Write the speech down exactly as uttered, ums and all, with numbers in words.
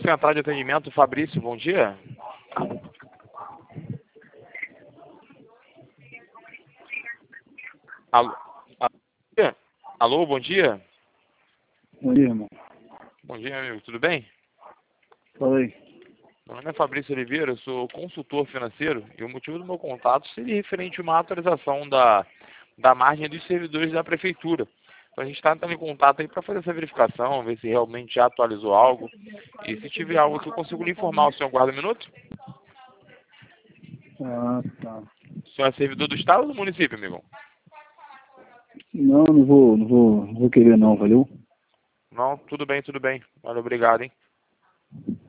Central de Atendimento, Fabrício, bom dia. Alô, alô, alô, bom dia. Bom dia, irmão. Bom dia, amigo, tudo bem? Fala aí. Meu nome é Fabrício Oliveira, eu sou consultor financeiro e o motivo do meu contato seria referente a uma atualização da, da margem dos servidores da prefeitura. Então a gente está entrando em contato aí para fazer essa verificação, ver se realmente já atualizou algo. E se tiver algo que eu consigo lhe informar, o senhor guarda um minuto? Ah, tá. O senhor é servidor do estado ou do município, amigo? Não, não vou, não vou, não vou querer não, valeu? Não, tudo bem, tudo bem. Olha, obrigado, hein?